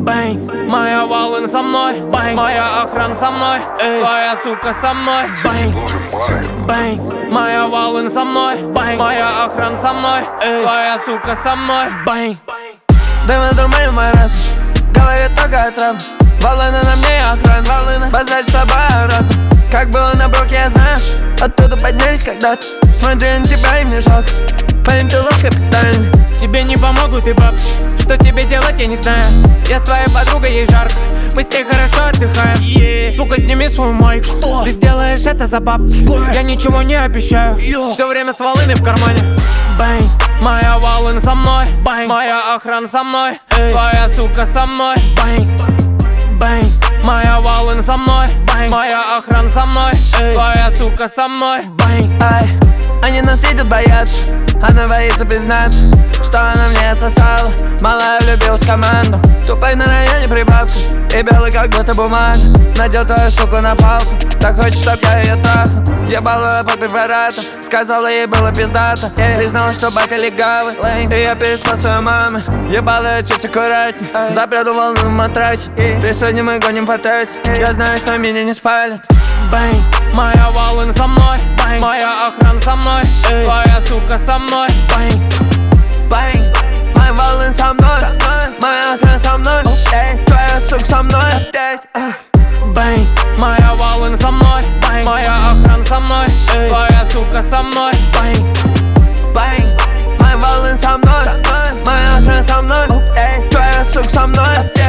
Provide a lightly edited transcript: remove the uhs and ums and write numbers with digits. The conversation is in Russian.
Бэнг, моя волна со мной, бэнг, моя охрана со мной, эй, твоя сука со мной, бэнг, бэнг, моя волна со мной, бэнг, моя охрана со мной, эй, твоя сука со мной, бэнг. Да мы думаем мой раз, говорит только отрав. Волны на мне охрана, волны, базарь с тобой разом. Как было на броке, я знаю, оттуда поднялись когда-то. Смотрю на тебя и мне жалко, парень, ты лох капитальный. Тебе не помогут и бабки, что тебе делать, я не знаю. Я с твоей подругой, ей жарко, мы с ней хорошо отдыхаем. Сука, сними свою майку, что? Ты сделаешь это за бабки. Я ничего не обещаю, все время с волыной в кармане. Бэнг, моя волна со мной, бэнг, моя охрана со мной, эй, твоя сука со мной, бэнг, бэнг, моя волна со мной, бэнг, моя охрана со мной, эй, твоя сука со мной, бэнг. Ай, они нас видят, боятся, она боится признаться, что она мне отсосала. Малая влюбилась в команду, тупой на районе прибавка и белый как будто бумага. Надел твою суку на палку, так хочет, чтоб я ее трахал. Ебал ее под препаратом, сказала ей было пиздато. Признала, что батя легавый, и я переспал свою маму. Ебал ее чуть аккуратней, запрятал волну в матрасе. Ты сегодня мы гоним по трассе, я знаю, что меня не спалят. Бэнг, моя волна со мной, бэнг, моя охрана со мной, эй, твоя сука со мной, бэнг, бэнг, моя волна со мной, моя охрана со мной, твоя сука со мной опять. Бэнг, моя волна со мной, бэнг, моя охрана со мной, эй, твоя сука со мной, бэнг, бэнг, моя волна со мной, моя охрана со мной, твоя сука со мной.